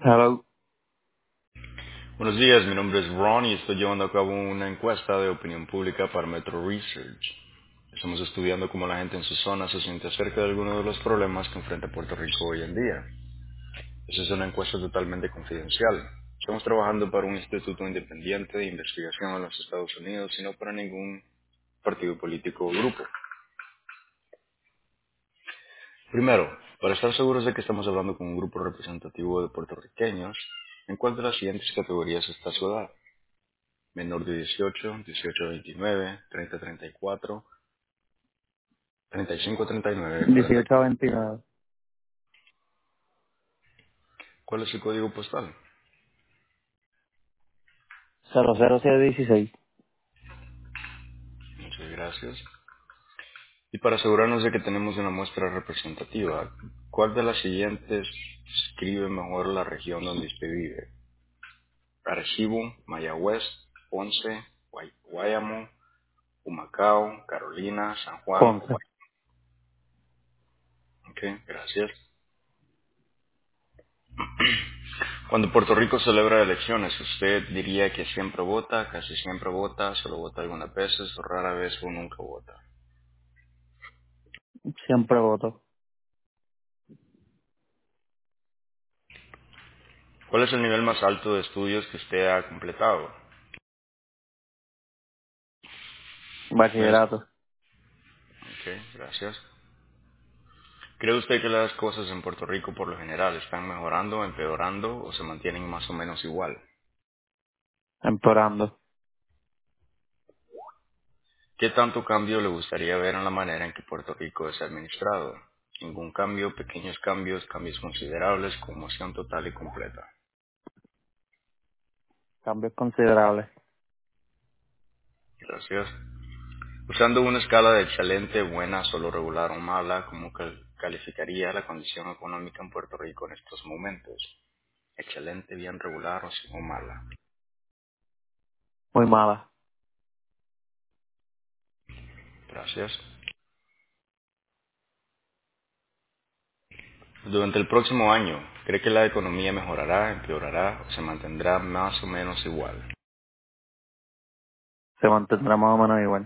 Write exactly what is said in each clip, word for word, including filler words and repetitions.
Hello. Buenos días, mi nombre es Ron y estoy llevando a cabo una encuesta de opinión pública para Metro Research. Estamos estudiando cómo la gente en su zona se siente acerca de algunos de los problemas que enfrenta Puerto Rico hoy en día. Esa es una encuesta totalmente confidencial. Estamos trabajando para un instituto independiente de investigación en los Estados Unidos y no para ningún partido político o grupo. Primero, para estar seguros de que estamos hablando con un grupo representativo de puertorriqueños, ¿en cuál de las siguientes categorías está su edad? Menor de dieciocho, dieciocho a veintinueve, treinta a treinta y cuatro, treinta y cinco a treinta y nueve, cuarenta y dieciocho a cuatro. veintinueve. ¿Cuál es su código postal? cero cero siete dieciséis. Muchas gracias. Y para asegurarnos de que tenemos una muestra representativa, ¿cuál de las siguientes describe mejor la región donde usted vive? Arecibo, Mayagüez, Ponce, Guay- Guayamo, Humacao, Carolina, San Juan o Ponce. Guay. Ok, gracias. Cuando Puerto Rico celebra elecciones, ¿usted diría que siempre vota, casi siempre vota, solo vota algunas veces o rara vez o nunca vota? Siempre voto. ¿Cuál es el nivel más alto de estudios que usted ha completado? Nivel- Bachillerato. Ok, gracias. ¿Cree usted que las cosas en Puerto Rico por lo general están mejorando, empeorando o se mantienen más o menos igual? Empeorando. ¿Qué tanto cambio le gustaría ver en la manera en que Puerto Rico es administrado? Ningún cambio, pequeños cambios, cambios considerables, conmoción total y completa. Cambios considerables. Gracias. Usando una escala de excelente, buena, solo regular o mala, ¿cómo cal- calificaría la condición económica en Puerto Rico en estos momentos? Excelente, bien regular o, sí- o mala. Muy mala. Gracias. Durante el próximo año, ¿cree que la economía mejorará, empeorará o se mantendrá más o menos igual? Se mantendrá más o menos igual.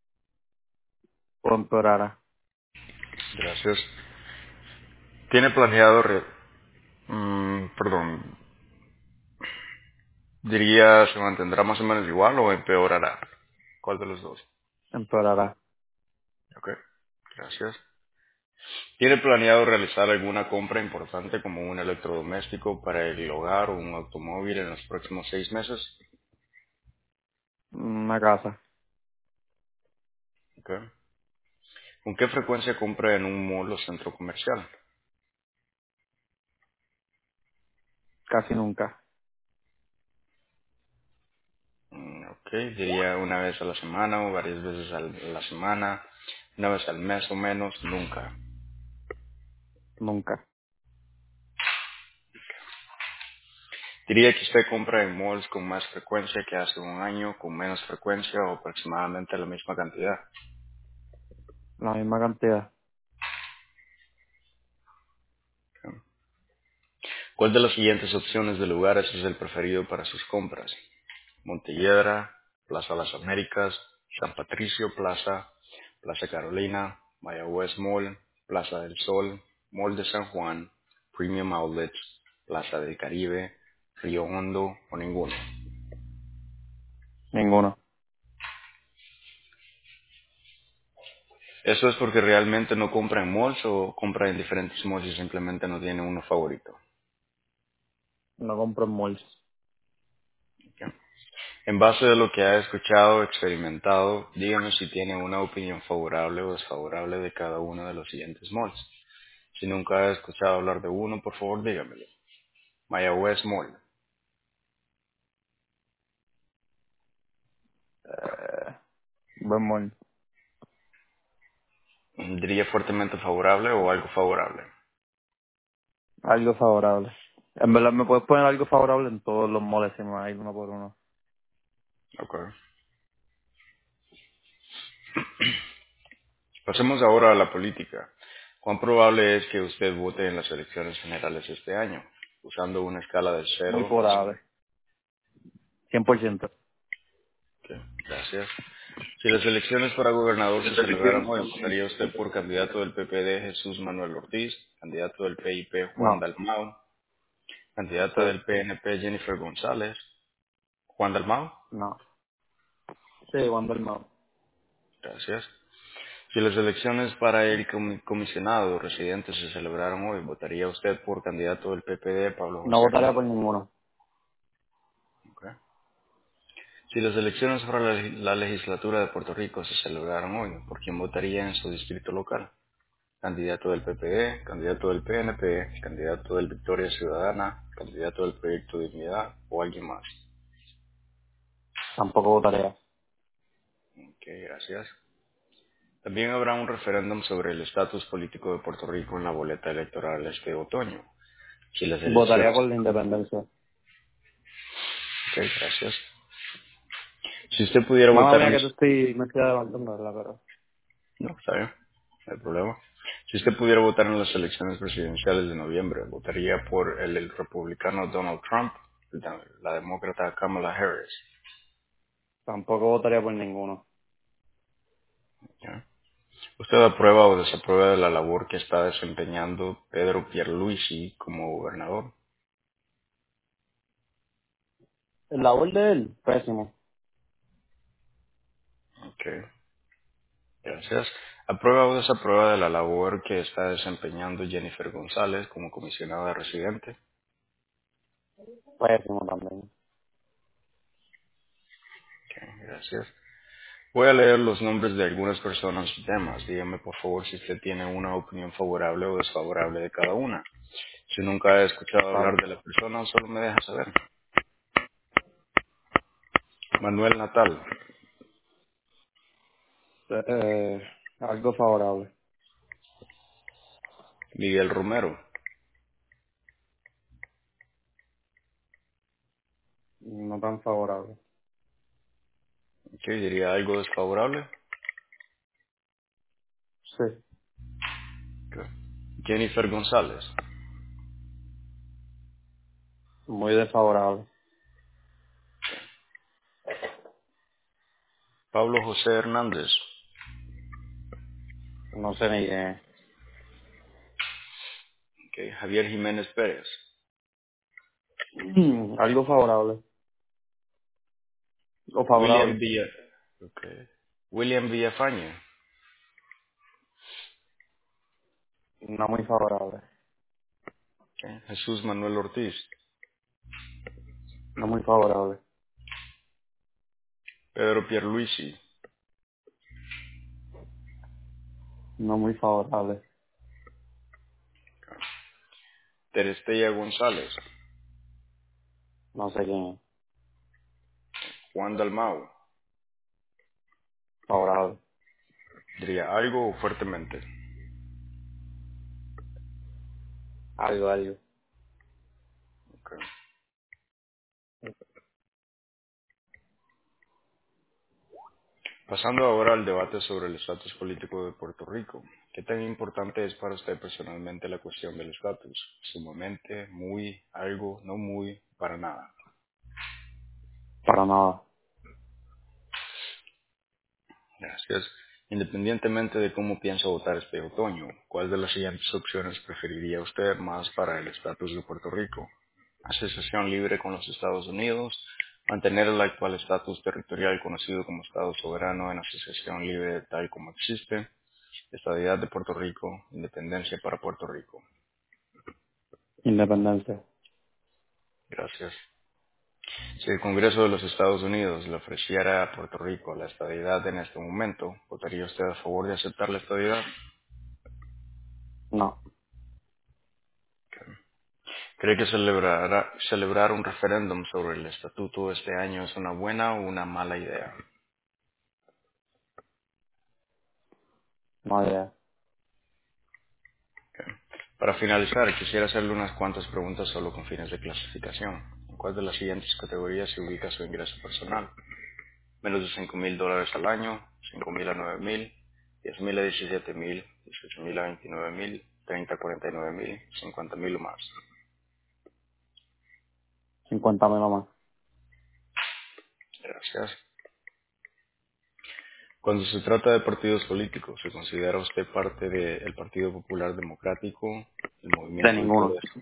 O empeorará. Gracias. ¿Tiene planeado, re- mm, perdón, diría se mantendrá más o menos igual o empeorará? ¿Cuál de los dos? Empeorará. Ok, gracias. ¿Tiene planeado realizar alguna compra importante como un electrodoméstico para el hogar o un automóvil en los próximos seis meses? Una casa. Ok. ¿Con qué frecuencia compra en un mall o centro comercial? Casi nunca. Mm, Ok, diría una vez a la semana o varias veces a la semana, una vez al mes o menos, nunca. Nunca. Diría que usted compra en malls con más frecuencia que hace un año, con menos frecuencia o aproximadamente la misma cantidad. La misma cantidad. Ok. ¿Cuál de las siguientes opciones de lugares es el preferido para sus compras? Montelledra, Plaza Las Américas, San Patricio Plaza, Plaza Carolina, Mayagüez Mall, Plaza del Sol, Mall de San Juan, Premium Outlets, Plaza del Caribe, Río Hondo o ninguno. Ninguno. ¿Eso es porque realmente no compra en malls o compra en diferentes malls y simplemente no tiene uno favorito? No compro en malls. Ok. En base a lo que ha escuchado o experimentado, dígame si tiene una opinión favorable o desfavorable de cada uno de los siguientes malls. Si nunca ha escuchado hablar de uno, por favor dígamelo. Mayagüez Mall. Eh, buen mall. ¿Diría fuertemente favorable o algo favorable? Algo favorable. En verdad me puedes poner algo favorable en todos los malls si me vas a ir uno por uno. Ok. Pasemos ahora a la política. ¿Cuán probable es que usted vote en las elecciones generales este año? usando una escala de Muy cero a cien. probable. cien por ciento. Ok, gracias. Si las elecciones para gobernador se celebraran hoy, ¿votaría usted por candidato del P P D Jesús Manuel Ortiz, candidato del P I P Juan No. Dalmau, candidata Sí. del P N P Jennifer González, Juan Dalmau? No. Sí, Wander no. Gracias. Si las elecciones para el comi- comisionado residente se celebraron hoy, ¿votaría usted por candidato del P P D Pablo No José votaría Hernández? por ninguno. Ok. Si las elecciones para la, la legislatura de Puerto Rico se celebraron hoy, ¿por quién votaría en su distrito local? Candidato del P P D, candidato del P N P, candidato del Victoria Ciudadana, candidato del Proyecto Dignidad o alguien más. Tampoco votaría. Ok, gracias. También habrá un referéndum sobre el estatus político de Puerto Rico en la boleta electoral este otoño. Si las Votaría elecciones... por la independencia. Ok, gracias. Si usted pudiera Mala votar mía en... que tú estoy, me estoy adelantando, ¿verdad? Pero No, está bien, no hay problema. Si usted pudiera votar en las elecciones presidenciales de noviembre, ¿votaría por el, el republicano Donald Trump, la, la demócrata Kamala Harris? tampoco votaría por ninguno. ¿Ya? ¿Usted aprueba o desaprueba de la labor que está desempeñando Pedro Pierluisi como gobernador? ¿El labor de él? Pésimo. Ok, gracias. ¿Aprueba o desaprueba de la labor que está desempeñando Jennifer González como comisionada residente? Pésimo también. Ok, gracias. Voy a leer los nombres de algunas personas y temas. Dígame por favor si usted tiene una opinión favorable o desfavorable de cada una. Si nunca ha escuchado Está hablar bien. de la persona, solo me deja saber. Manuel Natal, Eh, eh, algo favorable. Miguel Romero, No tan favorable. ¿qué diría algo desfavorable? Sí. Ok. Jennifer González, Muy desfavorable. Pablo José Hernández, No sé ni quién es. ok, Javier Jiménez Pérez, Algo favorable. O William favorable. Villa, ok, William Villafañe, No muy favorable. ok, Jesús Manuel Ortiz, No muy favorable. Pedro Pierluisi, No muy favorable. Terestella González, No sé quién es. Juan Dalmau. Favorable. Diría algo o fuertemente. Algo, algo. Ok. Pasando ahora al debate sobre el estatus político de Puerto Rico. ¿Qué tan importante es para usted personalmente la cuestión del estatus? Sumamente, muy, algo, no muy, para nada. Para nada. Gracias. Independientemente de cómo piensa votar este otoño, ¿cuál de las siguientes opciones preferiría usted más para el estatus de Puerto Rico? Asociación libre con los Estados Unidos, mantener el actual estatus territorial conocido como Estado soberano en asociación libre tal como existe, estadidad de Puerto Rico, independencia para Puerto Rico. Independencia. Gracias. Si el Congreso de los Estados Unidos le ofreciera a Puerto Rico la estadidad en este momento, ¿votaría usted a favor de aceptar la estadidad? No. ¿Cree que celebrará- celebrar un referéndum sobre el estatuto este año es una buena o una mala idea? No idea. Ok. Para finalizar, quisiera hacerle unas cuantas preguntas solo con fines de clasificación. ¿En cuál de las siguientes categorías se ubica su ingreso personal? Menos de cinco mil dólares al año, cinco mil a nueve mil, diez mil a diecisiete mil, dieciocho mil a veintinueve mil, treinta a cuarenta y nueve mil, cincuenta mil o más. cincuenta mil o más. Gracias. Cuando se trata de partidos políticos, ¿se considera usted parte del Partido Popular Democrático, el De Movimiento del ninguno. Progreso?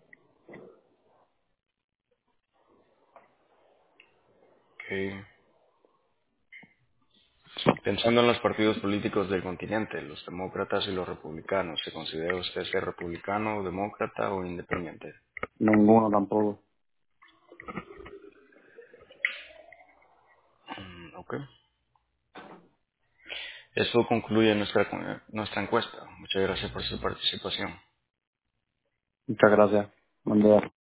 Ok. Pensando en los partidos políticos del continente, los demócratas y los republicanos, ¿se considera usted ser republicano, demócrata o independiente? Ninguno tampoco. Mm, ok. Esto concluye nuestra, nuestra encuesta. Muchas gracias por su participación. Muchas gracias. Buen día.